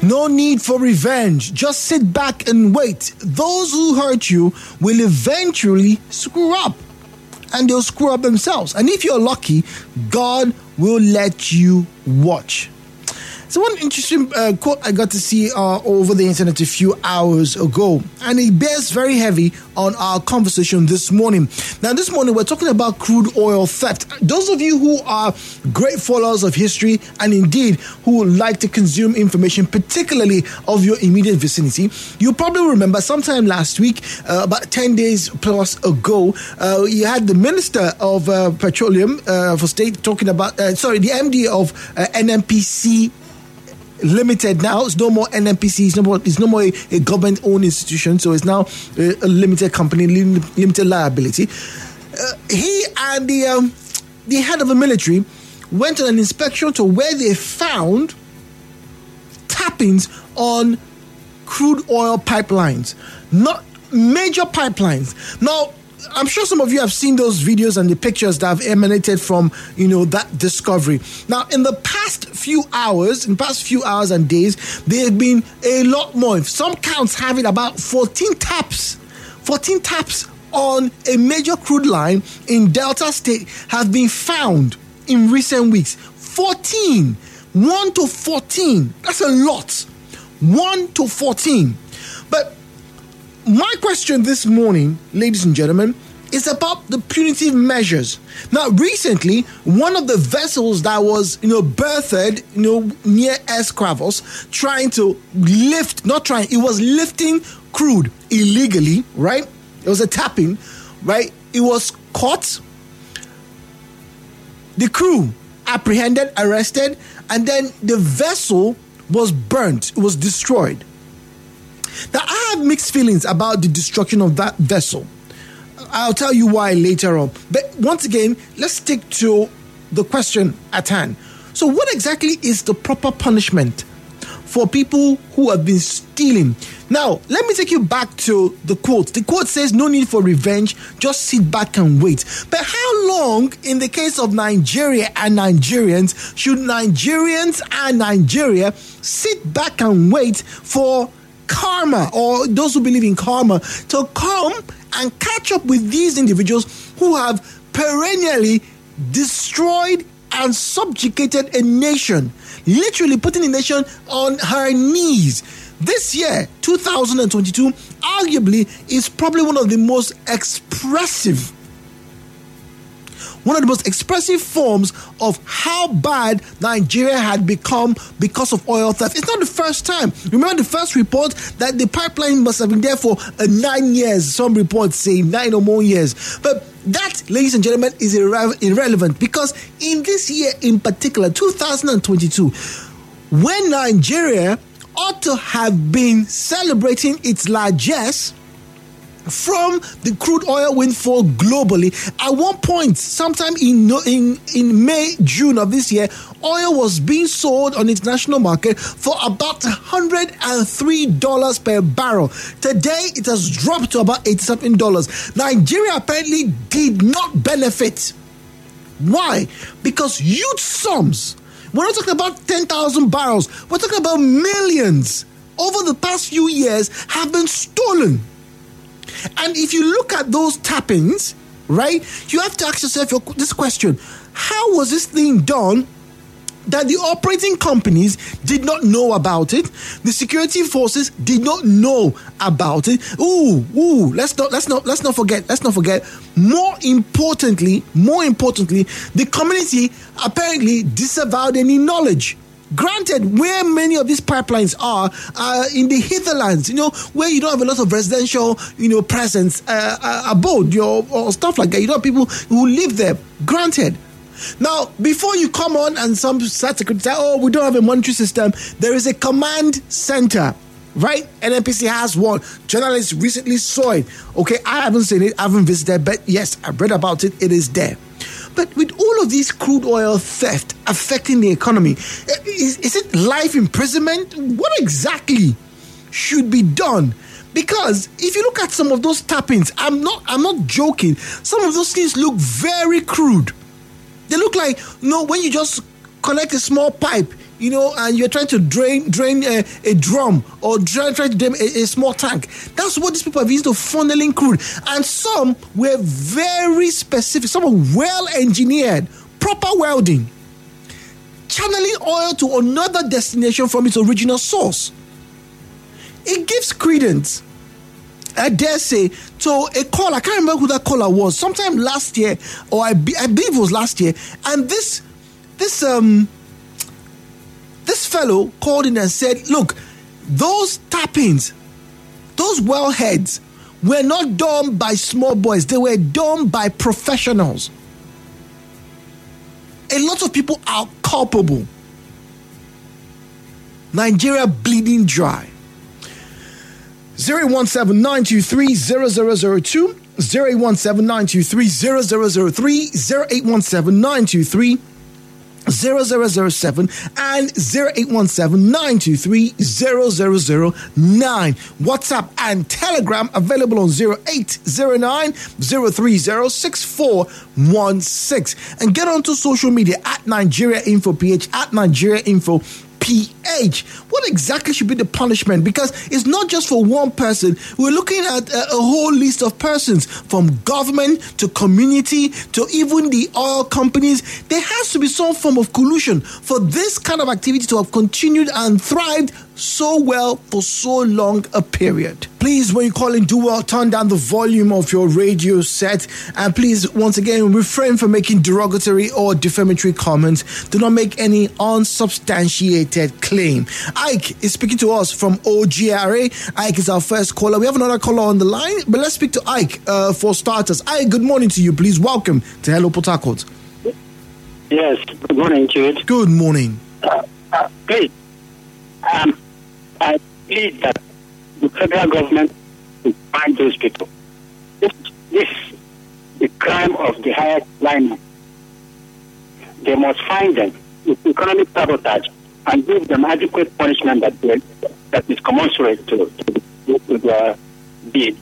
No need for revenge. Just sit back and wait. Those who hurt you will eventually screw up. And they'll screw up themselves. And if you're lucky, God will let you watch. So one interesting quote I got to see over the internet a few hours ago, and it bears very heavy on our conversation this morning. Now, this morning we're talking about crude oil theft. Those of you who are great followers of history and indeed who like to consume information, particularly of your immediate vicinity, you probably remember sometime last week, about 10 days plus ago, you had the Minister of Petroleum for State talking about, the MD of NNPC Limited. Now it's no more NNPC. It's no more a government-owned institution. So it's now a limited company, limited liability. He and the head of the military went on an inspection to where they found tappings on crude oil pipelines, not major pipelines. Now, I'm sure some of you have seen those videos and the pictures that have emanated from, that discovery. Now, in the past few hours and days, there have been a lot more. Some counts have it about 14 taps on a major crude line in Delta State have been found in recent weeks. 14. 1 to 14. That's a lot. 1 to 14. But my question this morning, ladies and gentlemen, is about the punitive measures. Now, recently, one of the vessels that was, berthed, near Escravos, it was lifting crude illegally, right? It was a tapping, right? It was caught. The crew apprehended, arrested, and then the vessel was burnt. It was destroyed. Now, I have mixed feelings about the destruction of that vessel. I'll tell you why later on. But once again, let's stick to the question at hand. So what exactly is the proper punishment for people who have been stealing? Now, let me take you back to the quote. The quote says, no need for revenge, just sit back and wait. But how long, in the case of Nigeria and Nigerians, should Nigerians and Nigeria sit back and wait for karma, or those who believe in karma, to come and catch up with these individuals who have perennially destroyed and subjugated a nation, literally putting a nation on her knees? This year, 2022, arguably is probably one of the most expressive forms of how bad Nigeria had become because of oil theft. It's not the first time. Remember the first report that the pipeline must have been there for 9 years. Some reports say 9 or more years. But that, ladies and gentlemen, is irrelevant, because in this year in particular, 2022, when Nigeria ought to have been celebrating its largesse from the crude oil windfall globally. At one point, sometime in May, June of this year, oil was being sold on the international market for about $103 per barrel. Today, it has dropped to about $87. Nigeria apparently did not benefit. Why? Because huge sums. We're not talking about 10,000 barrels. We're talking about millions over the past few years have been stolen. And if you look at those tappings, right, you have to ask yourself this question: how was this thing done that the operating companies did not know about it? The security forces did not know about it. Let's not forget. More importantly, the community apparently disavowed any knowledge. Granted, where many of these pipelines are in the hinterlands, where you don't have a lot of residential, presence, abode, or stuff like that. You don't have people who live there. Granted. Now, before you come on and some start to criticize, we don't have a monetary system, there is a command center, right? NNPC has one. Journalists recently saw it. Okay, I haven't seen it, I haven't visited, but yes, I've read about it. It is there. But with all of this crude oil theft affecting the economy, is it life imprisonment? What exactly should be done? Because if you look at some of those tappings, I'm not joking. Some of those things look very crude. They look like, when you just connect a small pipe and you're trying to drain a drum or trying to drain a small tank. That's what these people have used to funneling crude. And some were very specific. Some were well engineered, proper welding, channeling oil to another destination from its original source. It gives credence, I dare say, to a call. I can't remember who that caller was. Sometime last year, or I believe it was last year. And this fellow called in and said, look, those tappings, those wellheads were not done by small boys. They were done by professionals. A lot of people are culpable. Nigeria bleeding dry. 017-923-0002, 017-923-0003, 0817923-0007, and 0817-923-0009. WhatsApp and Telegram available on 0809-030-6416. And get onto social media at Nigeria Info PH, at Nigeria Info PH. What exactly should be the punishment? Because it's not just for one person. We're looking at a whole list of persons, from government to community to even the oil companies. There has to be some form of collusion for this kind of activity to have continued and thrived so well for so long a period. Please, when you call in, do well, turn down the volume of your radio set, and please, once again, refrain from making derogatory or defamatory comments. Do not make any unsubstantiated claim. Ike is speaking to us from OGRA. Ike is our first caller. We have another caller on the line, but let's speak to Ike for starters. Ike, good morning to you. Please welcome to Hello Port Harcourt. Yes, good morning, Jude. Good morning. Please, I plead that the federal government will find those people. This is the crime of the highest line. They must find them with economic sabotage and give them adequate punishment that is commensurate to their deed.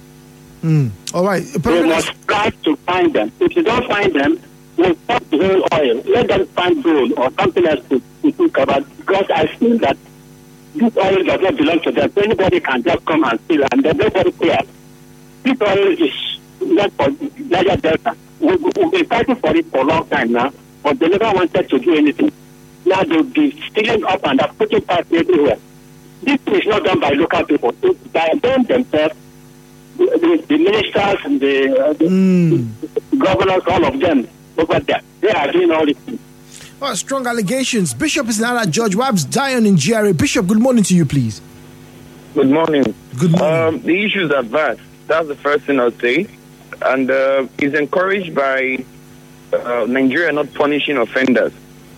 All right. They must try to find them. If you don't find them, we'll stop the whole oil. Let them find gold or something else to think about. Because I feel that this oil does not belong to them. So anybody can just come and steal, and then nobody cares. This oil is not for Niger Delta. We've been fighting for it for a long time now, but they never wanted to do anything. Now they'll be stealing up and up, putting pipes everywhere. This is not done by local people. It's by them themselves, the ministers and the governors, all of them over there. They are doing all this. Oh, strong allegations. Bishop is now at George Wabb's Dion in GRA. Bishop, good morning to you, please. Good morning. Good morning. The issues are vast. That's the first thing I'll say. And it's encouraged by Nigeria not punishing offenders.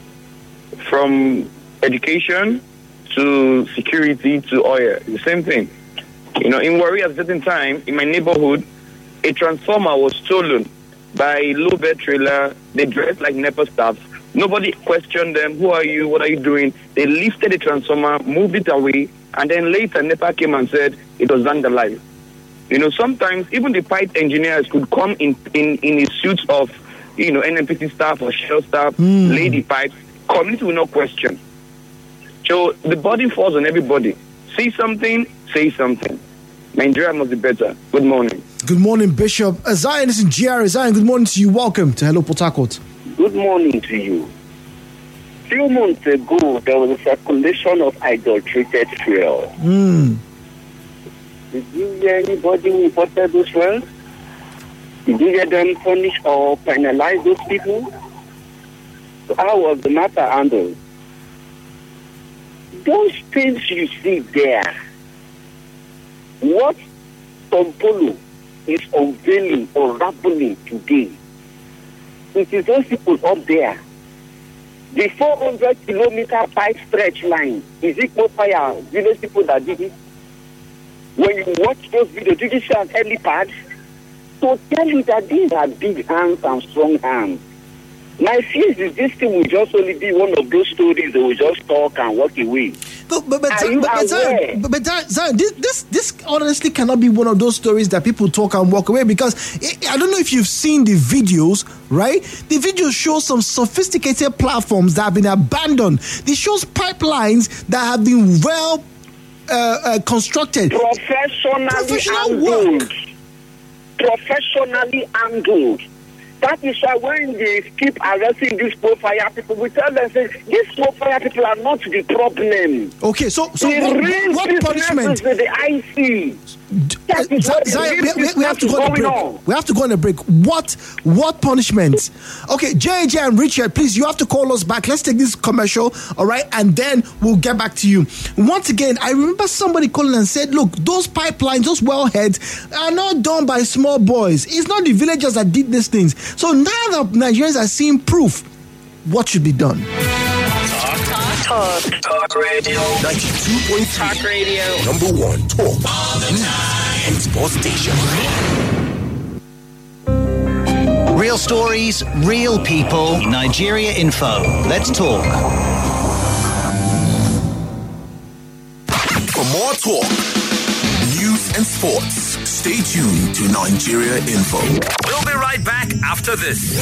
From education to security to oil, the same thing. In Warri at a certain time, in my neighborhood, a transformer was stolen by a low-bed trailer. They dressed like NEPA staffs. Nobody questioned them. Who are you? What are you doing? They lifted the transformer, moved it away, and then later NEPA came and said it was vandalized. Sometimes even the pipe engineers could come in a suit of, NNPC staff or Shell staff, lay the pipes. Community will not question. So the burden falls on everybody. See something, say something. Nigeria must be better. Good morning. Good morning, Bishop. Zion is in GRA. Zion, good morning to you. Welcome to Hello Port Harcourt. Good morning to you. A few months ago, there was a circulation of adulterated fuel. Did you hear anybody who reported those fuels? Did you hear them punish or penalize those people? So how was the matter handled? Those things you see there, what Tompolo is unveiling or rabbling today, it is those people up there. The 400-kilometer pipe stretch line, is it no fire? Village people that did it? When you watch those videos, did you see an helipad? To tell you that these are big hands and strong hands. My fear is this thing will just only be one of those stories that will just talk and walk away. Zion, this honestly cannot be one of those stories that people talk and walk away, because I don't know if you've seen the videos, right? The videos show some sophisticated platforms that have been abandoned. They shows pipelines that have been well constructed. Professionally handled. That is why when they keep arresting these pro-fire people, we tell them, say, these pro-fire people are not the problem. Okay, so what punishment? With the IC. We have to go on a break. We have to go on a break. What punishments? Okay, JJ and Richard, please, you have to call us back. Let's take this commercial, all right, and then we'll get back to you. Once again, I remember somebody calling and said, look, those pipelines, those wellheads are not done by small boys. It's not the villagers that did these things. So now that Nigerians are seeing proof, what should be done? Talk radio. 92.3. Talk radio. Number one, talk. And sports station. Real stories, real people. Nigeria Info. Let's talk. For more talk, news and sports, stay tuned to Nigeria Info. We'll be right back after this.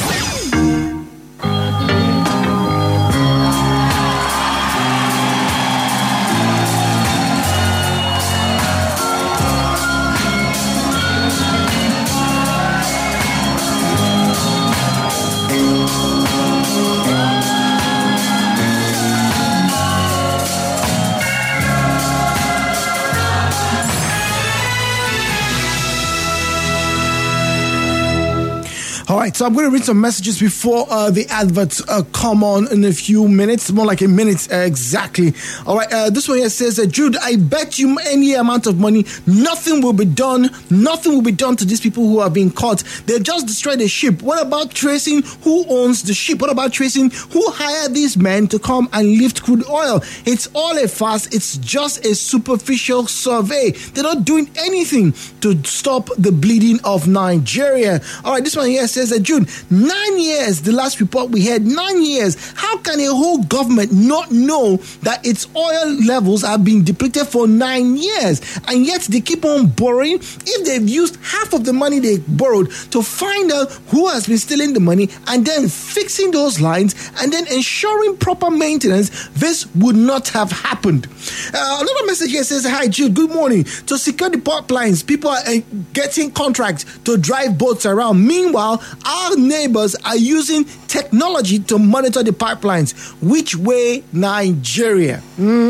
All right, so I'm going to read some messages before the adverts come on in a few minutes, more like a minute exactly. All right, this one here says, Jude, I bet you any amount of money, nothing will be done. Nothing will be done to these people who are being caught. They just destroyed the ship. What about tracing who owns the ship? What about tracing who hired these men to come and lift crude oil? It's all a farce. It's just a superficial survey. They're not doing anything to stop the bleeding of Nigeria. All right, this one here says, June, 9 years, the last report we had, 9 years. How can a whole government not know that its oil levels are being depleted for 9 years? And yet they keep on borrowing. If they've used half of the money they borrowed to find out who has been stealing the money and then fixing those lines and then ensuring proper maintenance, this would not have happened. Another message here says, hi Jude, good morning. To secure the pipelines, people are getting contracts to drive boats around. Meanwhile, our neighbors are using technology to monitor the pipelines. Which way, Nigeria?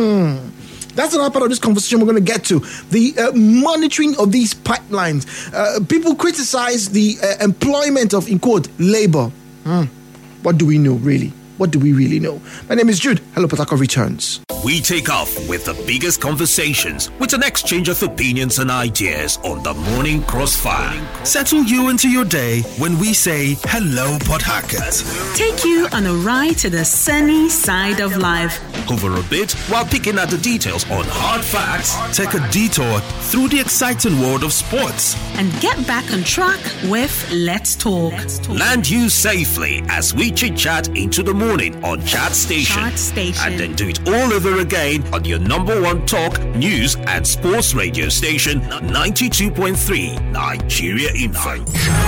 That's another part of this conversation we're going to get to. The monitoring of these pipelines. People criticize the employment of, in quote, labor. What do we know, really? What do we really know? My name is Jude. Hello, Port Harcourt returns. We take off with the biggest conversations with an exchange of opinions and ideas on the Morning Crossfire. Settle you into your day when we say hello, Port Harcourt. Take you on a ride to the sunny side of life. Cover a bit while picking at the details on hard facts. Take a detour through the exciting world of sports. And get back on track with Let's Talk. Land you safely as we chit-chat into the morning on Chat Station. And then do it all over again on your number one talk, news and sports radio station, 92.3 Nigeria Info.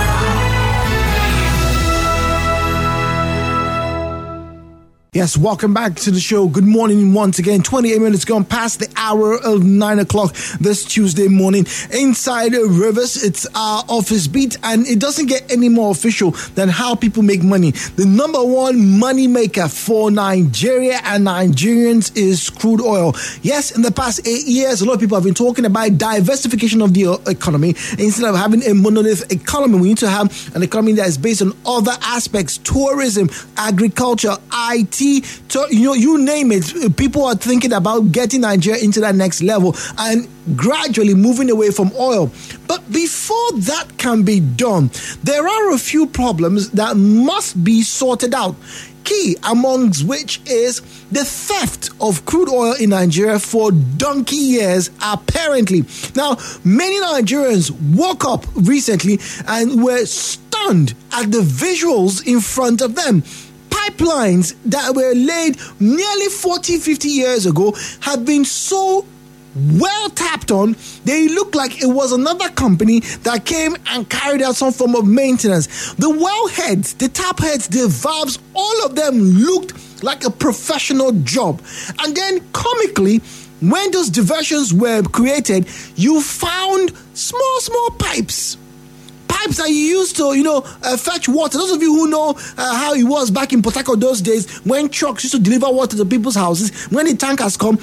Yes, welcome back to the show. Good morning once again. 28 minutes gone past the hour of 9 o'clock this Tuesday morning. Inside Rivers, it's our office beat, and it doesn't get any more official than how people make money. The number one money maker for Nigeria and Nigerians is crude oil. Yes, in the past 8 years, a lot of people have been talking about diversification of the economy. Instead of having a monolith economy, we need to have an economy that is based on other aspects: tourism, agriculture, IT, you name it. People are thinking about getting Nigeria into that next level and gradually moving away from oil. But before that can be done, there are a few problems that must be sorted out. Key amongst which is the theft of crude oil in Nigeria for donkey years, apparently. Now, many Nigerians woke up recently and were stunned at the visuals in front of them. pipelines that were laid nearly 40, 50 years ago have been so well tapped on, they look like it was another company that came and carried out some form of maintenance. The well heads, the tap heads, the valves, all of them looked like a professional job. And then comically, when those diversions were created, you found small pipes that you used to, fetch water. Those of you who know how it was back in Port Harcourt those days, when trucks used to deliver water to people's houses, when the tankers come,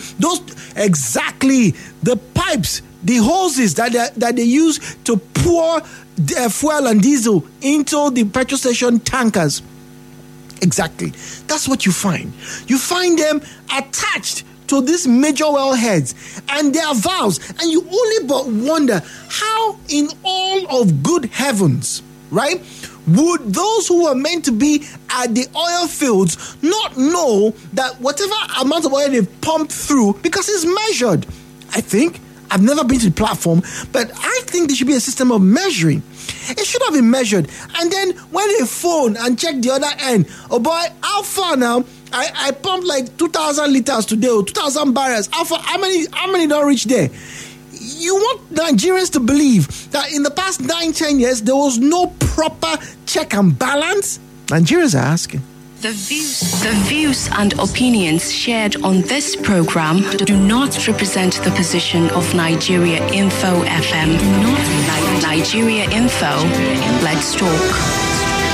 the pipes, the hoses that they use to pour fuel and diesel into the petrol station tankers. Exactly. That's what you find. You find them attached to these major well heads and their valves, and you only but wonder how in all of good heavens, right, would those who were meant to be at the oil fields not know that whatever amount of oil they pumped through, because it's measured. I think, I've never been to the platform, but I think there should be a system of measuring. It should have been measured. And then when they phone and check the other end, oh boy, how far now? I pumped like 2,000 liters today, or 2,000 barrels. How many don't reach there? You want Nigerians to believe that in the past 9-10 years, there was no proper check and balance? Nigerians are asking. The views and opinions shared on this program do not represent the position of Nigeria Info FM. Nigeria Info, let's talk.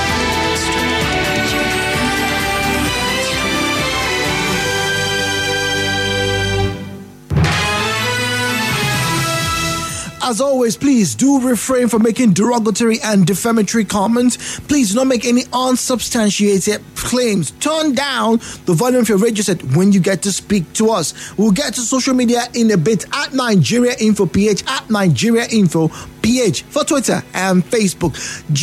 As always, please do refrain from making derogatory and defamatory comments. Please do not make any unsubstantiated claims. Turn down the volume of your radio set when you get to speak to us. We'll get to social media in a bit at Nigeria Info PH, at Nigeria Info PH for Twitter and Facebook.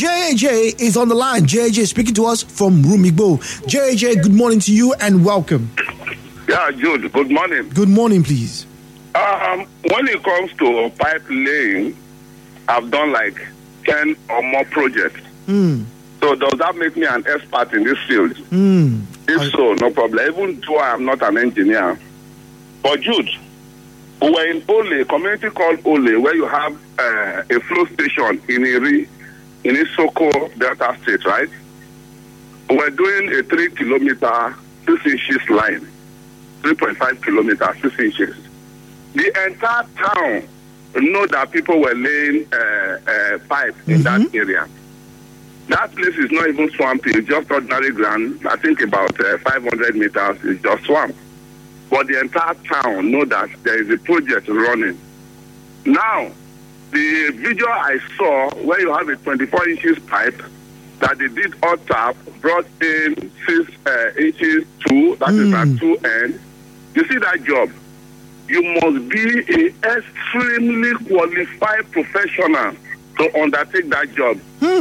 JJ is on the line. JJ speaking to us from Rumigbo. JJ, good morning to you and welcome. Yeah, Jude, good morning. Good morning, please. When it comes to pipe laying, I've done like 10 or more projects. So does that make me an expert in this field? If so, no problem. Even though I am not an engineer. But Jude, we were in Ole, a community called Ole, where you have a flow station in Iri, in Isoko, Delta State, right? We're doing a 3 kilometer, 6 inches line. 3.5 kilometers, 6 inches. The entire town know that people were laying pipe in that area. That place is not even swampy, it's just ordinary ground. I think about 500 meters is just swamp. But the entire town know that there is a project running. Now, the video I saw where you have a 24 inches pipe that they did all tap, brought in 6 inches two, that is at 2 ends. You see that job? You must be an extremely qualified professional to undertake that job.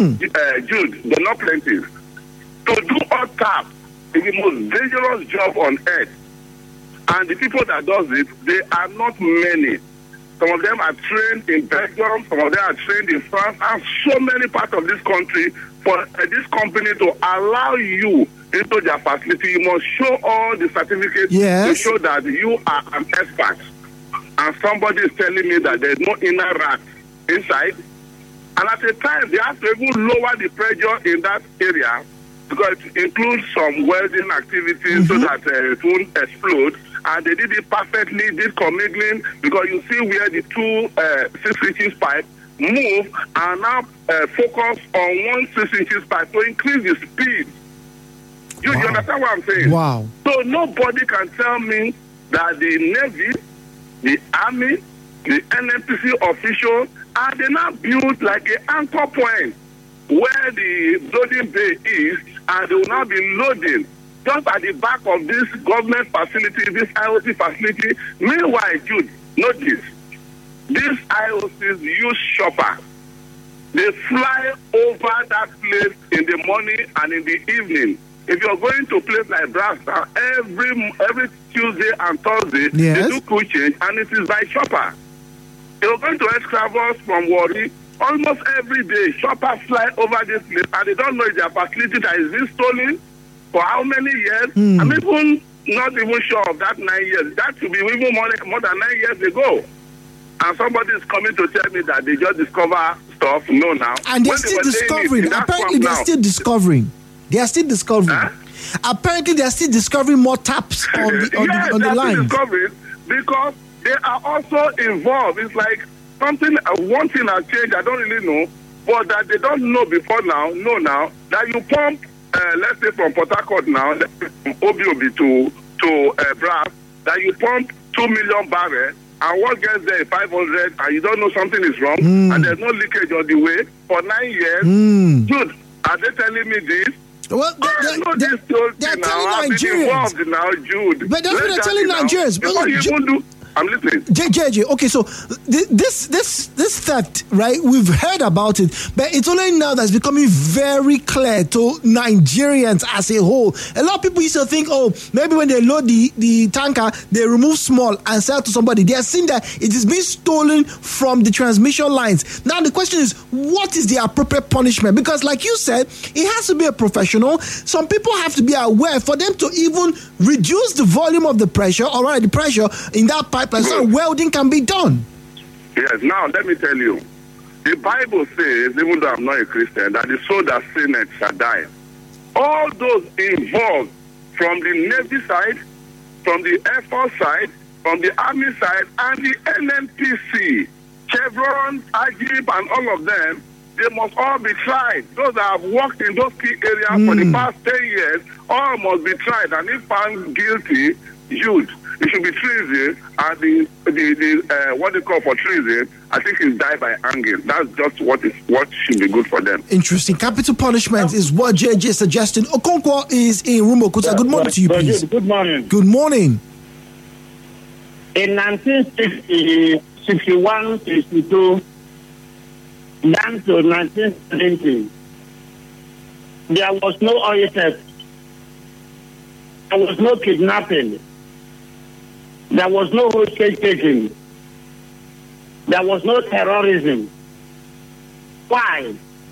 Jude, they're not plenty. To do all tap is the most dangerous job on earth. And the people that does it, they are not many. Some of them are trained in Belgium, some of them are trained in France, and so many parts of this country. For this company to allow you into their facility, you must show all the certificates to show that you are an expert. And somebody is telling me that there's no inner rat inside. And at the time, they have to even lower the pressure in that area because it includes some welding activities so that it won't explode. And they did it perfectly, did commingling, because you see where the 2 6 inches pipe move and now focus on 1 6 inches pipe to increase the speed. You understand what I'm saying? Wow. So nobody can tell me that the Navy, the Army, the NNPC official, and they now built like an anchor point where the loading bay is, and they will now be loading just at the back of this government facility, this IOC facility. Meanwhile, Jude, notice, these IOCs use chopper. They fly over that place in the morning and in the evening. If you're going to a place like Brasta, every Tuesday and Thursday, they do crew change, and it is by chopper. You're going to Escravos from Warri, almost every day, chopper fly over this place, and they don't know if their facility that is being stolen, For how many years? I'm even not even sure of that 9 years. That should be even more than 9 years ago. And somebody is coming to tell me that they just discover stuff. No, now. And they're still discovering. Apparently, they're still discovering. They are still discovering. Huh? Apparently, they are still discovering more taps on the line. Discovering because they are also involved. It's like something, one thing has changed. I don't really know, but that they don't know before now. Know now that you pump, let's say from Port Harcourt now, from Obi to Brass, that you pump 2 million barrels. And what gets there is 500, and you don't know something is wrong, and there's no leakage on the way for 9 years. Dude, are they telling me this? Well, they're telling Nigerians. Now, Jude. But that's what they're telling Nigerians. Before you even do, I'm listening. JJ, okay, so this theft, right? We've heard about it, but it's only now that's becoming very clear to Nigerians as a whole. A lot of people used to think, oh, maybe when they load the tanker, they remove small and sell to somebody. They are seeing that it is being stolen from the transmission lines. Now the question is, what is the appropriate punishment? Because like you said, it has to be a professional. Some people have to be aware for them to even reduce the volume of the pressure, or rather the pressure in that pipe. So welding can be done. Yes, now let me tell you. The Bible says, even though I'm not a Christian, that the soul that sinneth shall die. All those involved from the Navy side, from the Air Force side, from the Army side, and the NNPC, Chevron, AGIP, and all of them, they must all be tried. Those that have worked in those key areas for the past 10 years, all must be tried. And if found guilty, it should be treason, and the what they call for treason, I think is die by hanging. That's just what should be good for them. Interesting. Capital punishment is what JJ is suggesting. Okonkwo is in Rumokuta. Good morning to you, please. Good morning. Good morning. In 1961, 62, down to 1970, there was no oil theft. There was no kidnapping. There was no hostage taking. There was no terrorism. Why?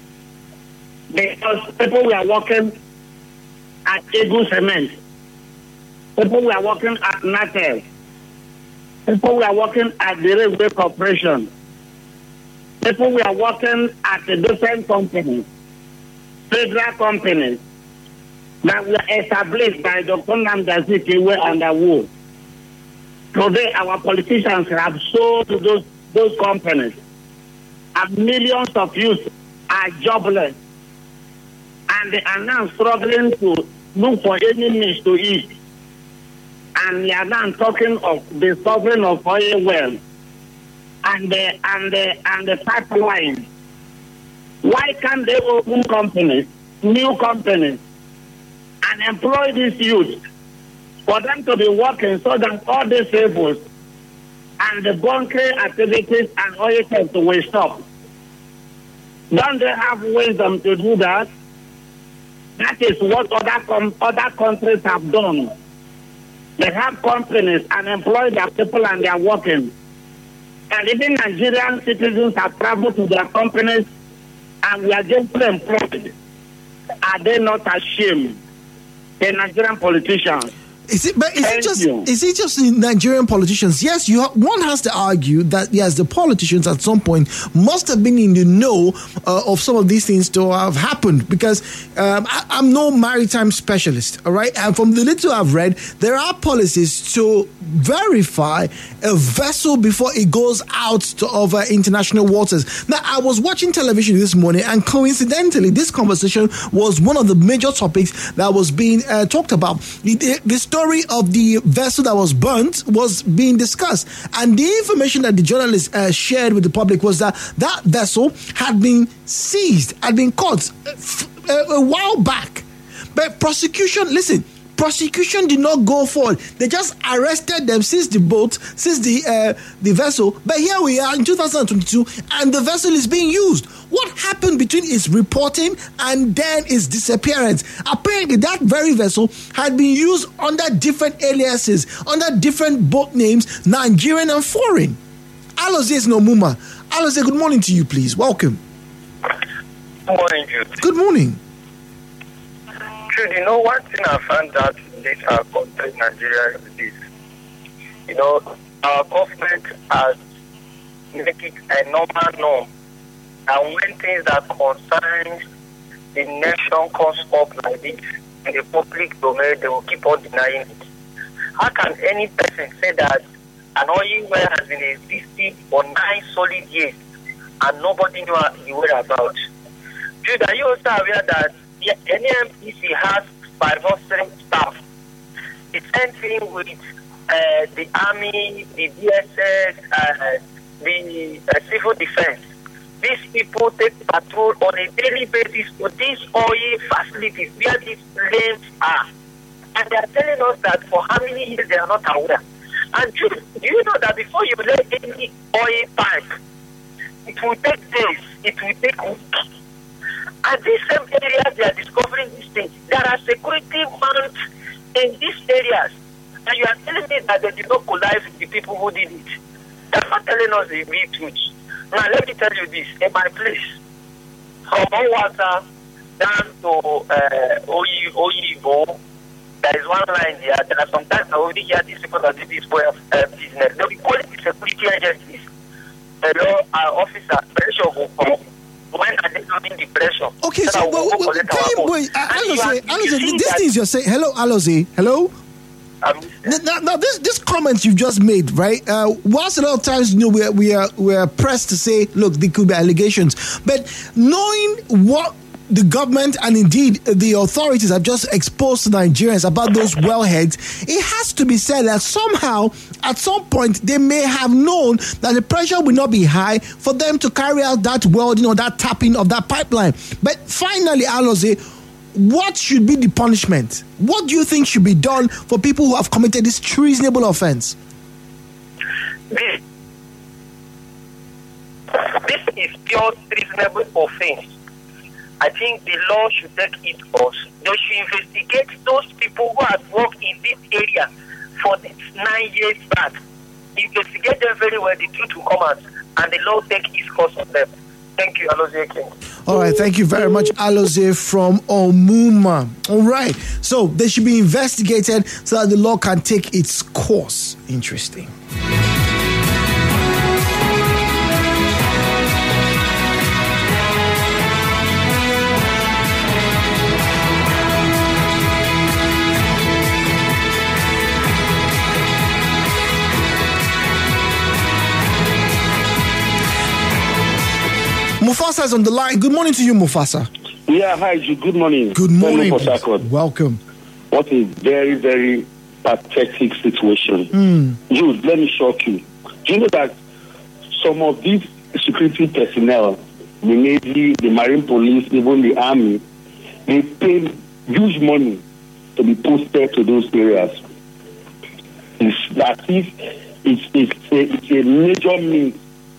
Because people were working at Eagle Cement. People were working at Natel. People were working at the Railway Corporation. People were working at the different companies, federal companies that were established by Dr. Nnamdi Azikiwe and Awo. Today, our politicians have sold those companies, and millions of youth are jobless, and they are now struggling to look for any means to eat. And we are now talking of the discovering of oil wells and the pipeline. Why can't they open companies, new companies, and employ these youth for them to be working so that all these labels and the bunkering activities and oil theft will stop? Don't they have wisdom to do that? That is what other countries have done. They have companies and employ their people and they are working. And even Nigerian citizens have traveled to their companies and we are just employed. Are they not ashamed? The Nigerian politicians. Is it just the Nigerian politicians? Yes, one has to argue that yes, the politicians at some point must have been in the know of some of these things to have happened, because I'm no maritime specialist, all right? And from the little I've read, there are policies to verify a vessel before it goes out over international waters. Now, I was watching television this morning, and coincidentally, this conversation was one of the major topics that was being talked about. The story of the vessel that was burnt was being discussed, and the information that the journalist shared with the public was that vessel had been seized, had been caught a while back. But prosecution did not go forward. They just arrested them, seized the boat, seized the vessel. But here we are in 2022, and the vessel is being used. What happened between its reporting and then its disappearance? Apparently, that very vessel had been used under different aliases, under different boat names, Nigerian and foreign. Alozie Nomuma. Alozie, good morning to you, please. Welcome. Good morning, Jude. Good morning. Truly, one thing I found out in this country, Nigeria, is this. Our government has made it a normal norm. And when things that concern the nation comes up like this, in the public domain, they will keep on denying it. How can any person say that an oil well has been existing for 9 solid years and nobody knew the whereabouts? Jude, are you also aware that the NMPC has 500 staff? The same thing with the Army, the DSS, the Civil Defense. These people take patrol on a daily basis for these oil facilities where these lanes are. And they are telling us that for how many years they are not aware. And do you know that before you lay any oil pipe, it will take days, it will take weeks. And these same areas they are discovering these things. There are security mounts in these areas. And you are telling me that they did not collide with the people who did it. They are not telling us the real truth. Now let me tell you this. In my place, from Water down to Oyibo, there is one line there. There are sometimes I already hear these people that do this way of business. They will call it the security agencies. Hello, our officer, pressure will come. When are they doing the pressure? Okay, so wait, Alozie, these things you're saying. Hello, Alozie. Hello. Now, this comment you've just made, right? Whilst a lot of times, we are pressed to say, look, there could be allegations, but knowing what the government and indeed the authorities have just exposed to Nigerians about those wellheads, it has to be said that somehow, at some point, they may have known that the pressure will not be high for them to carry out that welding or that tapping of that pipeline. But finally, Alozie, what should be the punishment? What do you think should be done for people who have committed this treasonable offense? This is pure treasonable offense. I think the law should take its course. They should investigate those people who have worked in this area for this 9 years back. Investigate them very well, the truth will come out, and the law take its course on them. Thank you, Alozie King. All right, thank you very much, Alozie from Omuma. All right, so they should be investigated so that the law can take its course. Interesting. Mufasa is on the line. Good morning to you, Mufasa. Yeah, hi, Jude. Good morning. Good morning. Welcome. What a very, very pathetic situation. Jude, let me shock you. Do you know that some of these security personnel, the Navy, the Marine Police, even the Army, they pay huge money to be posted to those areas? It's as if it's a major means.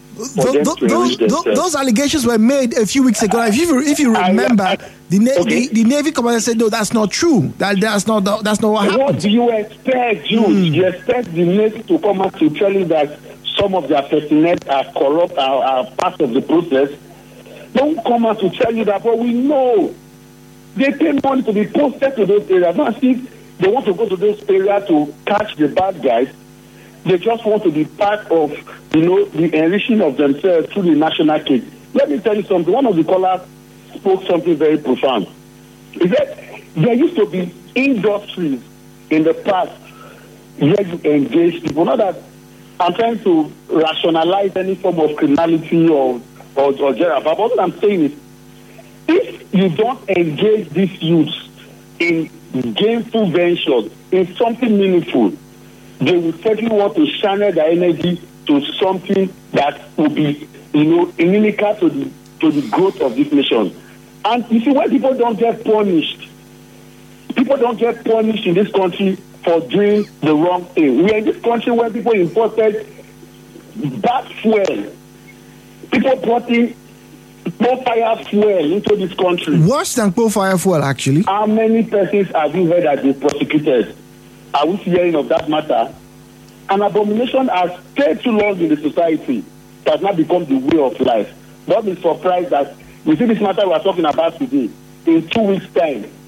Those allegations were made a few weeks ago. If you remember, the Navy commander said, "No, that's not true. That's not what happened." What do you expect, Jude? You expect the Navy to come out to tell you that some of their personnel are corrupt, are part of the process? Don't come out to tell you that, but we know they pay money to be posted to those areas. Not if they want to go to those areas to catch the bad guys. They just want to be part of, the enriching of themselves through the national cake. Let me tell you something. One of the callers spoke something very profound. He said there used to be industries in the past where you engage people. Not that I'm trying to rationalize any form of criminality or general, but what I'm saying is, if you don't engage these youths in gainful ventures, in something meaningful, they will certainly want to channel their energy to something that will be, inimical to the growth of this nation. And you see, when people don't get punished in this country for doing the wrong thing. We are in this country where people imported bad fuel. People brought in fire fuel into this country. Worse than fire fuel, actually. How many persons have you heard that they prosecuted? Are we hearing of that matter? An abomination has stayed too long in the society. It has not become the way of life. Don't be surprised that we see this matter we are talking about today. In 2 weeks' time,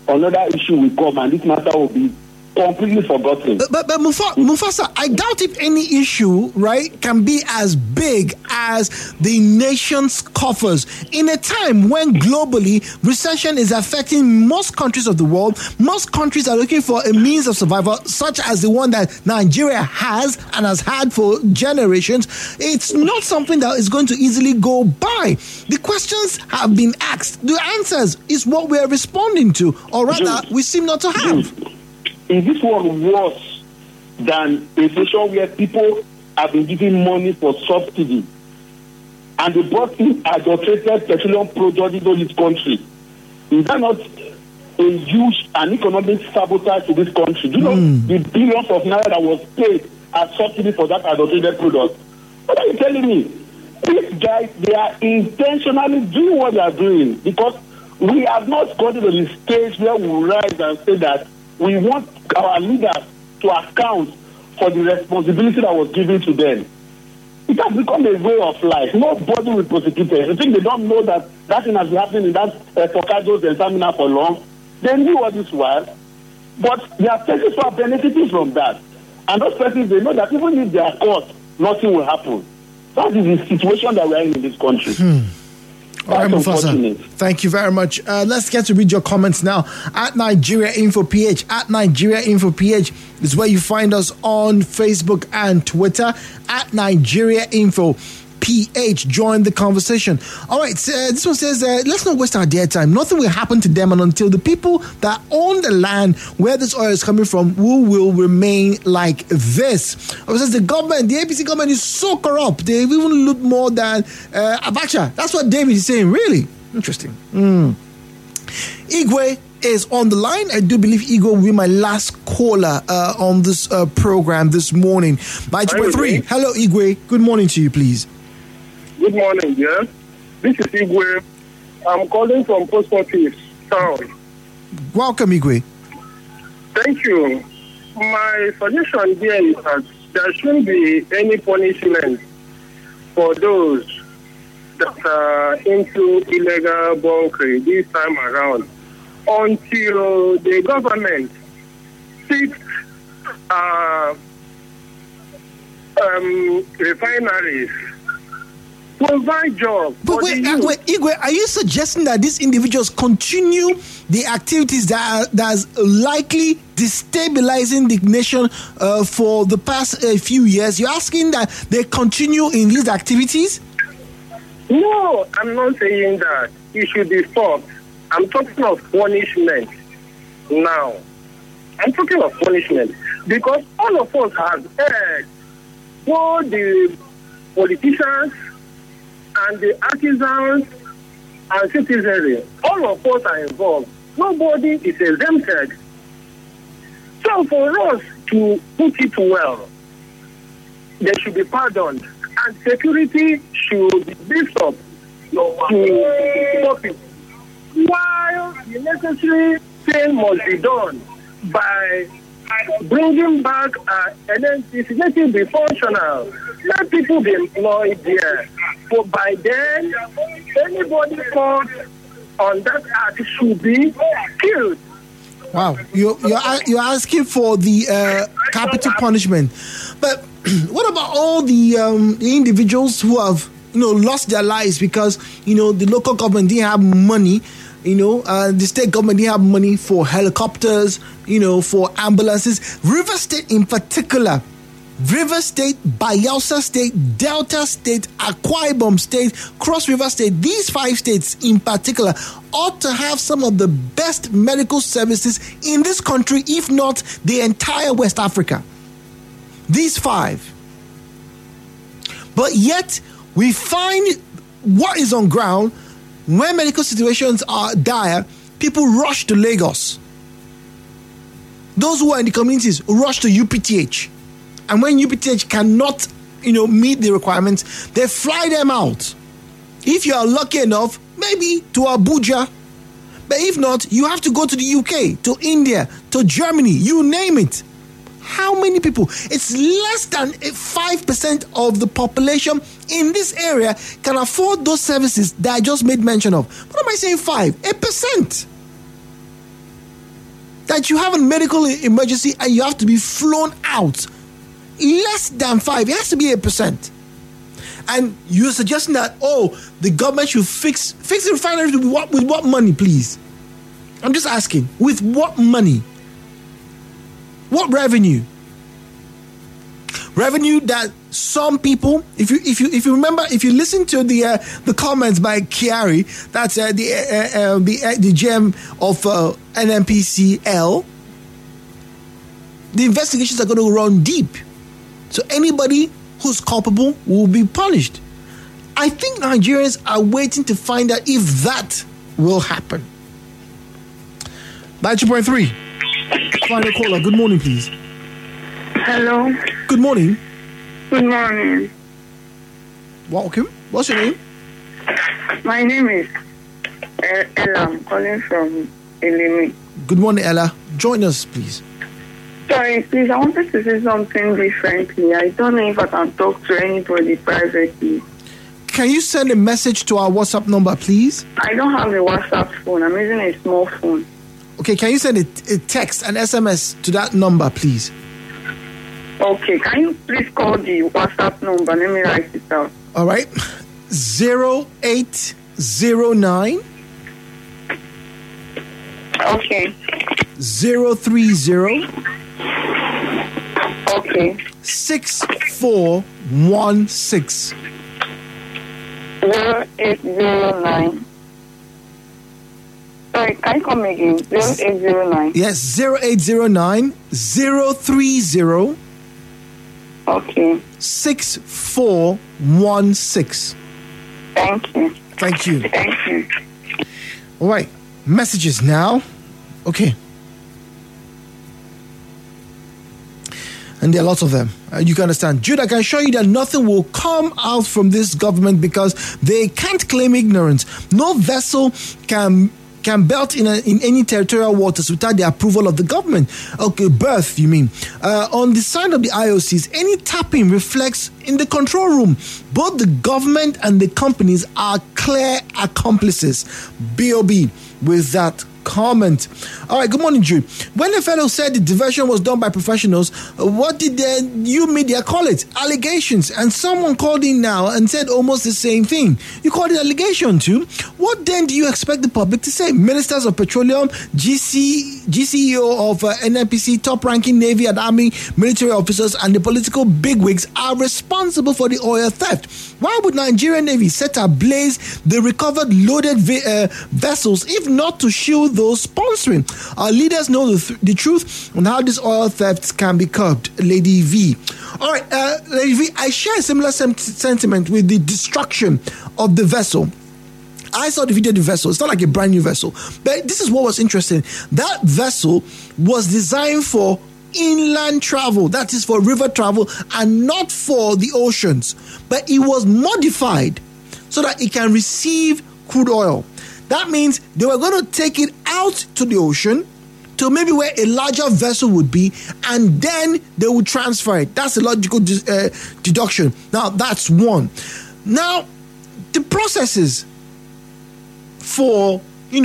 another issue will come and this matter will be completely forgotten. But Mufasa, I doubt if any issue, right, can be as big as the nation's coffers. In a time when globally recession is affecting most countries of the world, most countries are looking for a means of survival, such as the one that Nigeria has and has had for generations. It's not something that is going to easily go by. The questions have been asked. The answers is what we are responding to, or rather, we seem not to have. Is this one worse than a situation where people have been giving money for subsidy and they brought in adulterated petroleum products into this country? Is that not a huge and economic sabotage to this country? Do you know the billions of naira that was paid as subsidy for that adulterated product? What are you telling me? These guys, they are intentionally doing what they are doing because we have not gotten to the stage where we rise and say that we want our leaders to account for the responsibility that was given to them. It has become a way of life. Nobody will prosecute them. I think they don't know that thing has been happening in that Focados and Stamina for long. They knew all this was, but their persons who are benefiting from that. And those persons, they know that even if they are caught, nothing will happen. That is the situation that we are in this country. All right, Mufasa. Thank you very much. Let's get to read your comments now. At Nigeria Info PH. At Nigeria Info PH is where you find us on Facebook and Twitter. At Nigeria Info PH. Join the conversation. All right, this one says, let's not waste our dear time. Nothing will happen to them until the people that own the land where this oil is coming from will remain like this. It says the government, the APC government is so corrupt. They even look more than Abacha. That's what David is saying. Really? Interesting. Igwe is on the line. I do believe Igwe will be my last caller on this program this morning. 9.3. Hello, Igwe. Good morning to you, please. Good morning, yeah. This is Igwe. I'm calling from Post Office Town. Welcome, Igwe. Thank you. My suggestion here is that there shouldn't be any punishment for those that are into illegal bunkering this time around until the government seeks refineries provide jobs. But wait, Igwe, are you suggesting that these individuals continue the activities that's likely destabilizing the nation for the past few years? You're asking that they continue in these activities? No, I'm not saying that. It should be stopped. I'm talking of punishment now. I'm talking of punishment because all of us have heard both the politicians and the artisans and citizenry, all of us are involved. Nobody is exempted. So for us to put it well, they should be pardoned and security should be beefed up to stop it. While the necessary thing must be done by bringing back NNPC, let it be functional. Let people be employed there. But by then, anybody caught on that act should be killed. Wow, you're asking for the capital punishment, but what about all the individuals who have lost their lives because the local government didn't have money? The state government didn't have money for helicopters, for ambulances. River State in particular, River State, Bayelsa State, Delta State, Akwa Ibom State, Cross River State, these 5 states in particular ought to have some of the best medical services in this country, if not the entire West Africa. These 5. But yet, we find what is on ground. When medical situations are dire, people rush to Lagos. Those who are in the communities rush to UPTH. And when UPTH cannot, meet the requirements, they fly them out. If you are lucky enough, maybe to Abuja. But if not, you have to go to the UK, to India, to Germany, you name it. How many people? It's less than 5% of the population in this area can afford those services that I just made mention of. What am I saying 5? 8%. that you have a medical emergency and you have to be flown out. Less than 5%. It has to be 8%. And you're suggesting that, the government should fix the refinery with what money, please? I'm just asking. With what money? What revenue? Revenue that some people, if you remember, if you listen to the comments by Kiari, that's the GM of NNPCL, the investigations are going to run deep. So anybody who's culpable will be punished. I think Nigerians are waiting to find out if that will happen. 90.3. Final caller. Good morning, please. Hello. Good morning. Good morning. Welcome. What's your name? My name is Ella. I'm calling from Elimi. Good morning, Ella. Join us, please. Sorry, please. I wanted to say something differently. I don't know if I can talk to anybody privately. Can you send a message to our WhatsApp number, please? I don't have a WhatsApp phone. I'm using a small phone. Okay, can you send a text, an SMS to that number, please? Okay, can you please call the WhatsApp number? Let me write it out. All right. 0809. Okay. 030. Okay. 6416. 0809. Sorry, can you come again? 0809. Yes, 0809 030. Okay. 6416. Thank you. Thank you. Thank you. All right. Messages now. Okay. And there are lots of them. You can understand. Jude, I can show you that nothing will come out from this government because they can't claim ignorance. No vessel can belt in any territorial waters without the approval of the government. Okay, berth, you mean. On the side of the IOCs, any tapping reflects in the control room. Both the government and the companies are clear accomplices. B.O.B. with that comment. All right, good morning, Jude. When the fellow said the diversion was done by professionals, what did you media call it? Allegations. And someone called in now and said almost the same thing. You called it allegation too. What then do you expect the public to say? Ministers of Petroleum, GCEO of NNPC, top-ranking Navy and Army military officers, and the political bigwigs are responsible for the oil theft. Why would Nigerian Navy set ablaze the recovered loaded vessels if not to shield those sponsoring? Our leaders know the truth on how this oil theft can be curbed. Lady V. All right, Lady V, I share a similar sentiment with the destruction of the vessel. I saw the video of the vessel. It's not like a brand new vessel. But this is what was interesting. That vessel was designed for inland travel, that is for river travel, and not for the oceans. But it was modified so that it can receive crude oil. That means they were going to take it out to the ocean to maybe where a larger vessel would be, and then they would transfer it. That's a logical deduction. Now, that's one. Now, the processes for,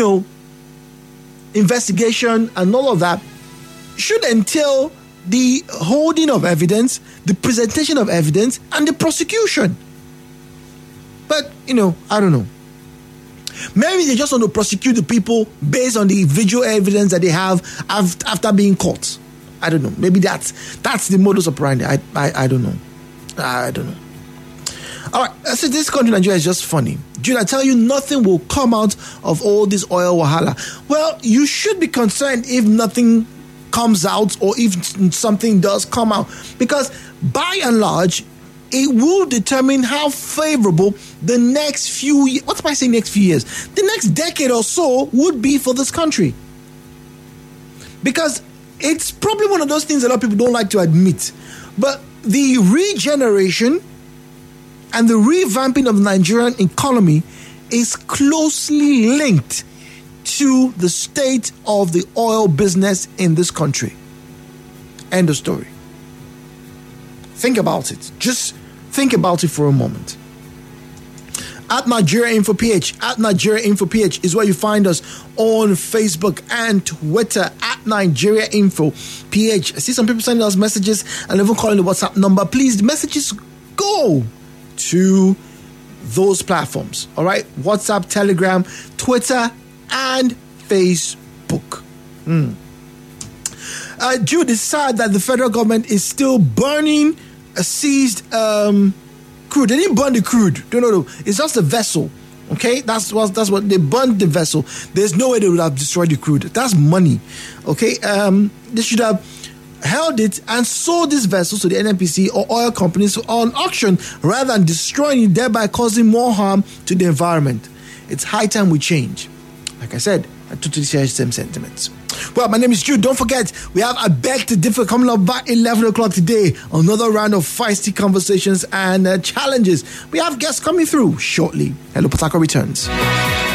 investigation and all of that should entail the holding of evidence, the presentation of evidence, and the prosecution. But, I don't know. Maybe they just want to prosecute the people based on the visual evidence that they have after being caught. I don't know. Maybe that's the modus operandi. I don't know. I don't know. All right. So this country, Nigeria, is just funny. Dude, I tell you, nothing will come out of all this oil wahala. Well, you should be concerned if nothing comes out or if something does come out, because by and large, it will determine how favorable the next few years, what am I saying next few years? The next decade or so would be for this country. Because it's probably one of those things a lot of people don't like to admit. But the regeneration and the revamping of the Nigerian economy is closely linked to the state of the oil business in this country. End of story. Think about it. Just think about it for a moment. At Nigeria Info PH. At Nigeria Info PH is where you find us on Facebook and Twitter. At Nigeria Info PH. I see some people sending us messages and even calling the WhatsApp number. Please, the messages go to those platforms. All right, WhatsApp, Telegram, Twitter, and Facebook. Jude, it's sad that the federal government is still burning a seized crude. They didn't burn the crude. No. It's just a vessel. Okay, that's what they burned the vessel. There's no way they would have destroyed the crude. That's money. Okay, they should have held it and sold this vessel to the NNPC or oil companies on auction rather than destroying it, thereby causing more harm to the environment. It's high time we change. Like I said, I totally share the same sentiments. Well, my name is Jude. Don't forget, we have a Beg to Differ coming up by 11 o'clock today. Another round of feisty conversations and challenges. We have guests coming through shortly. Hello, Port Harcourt returns.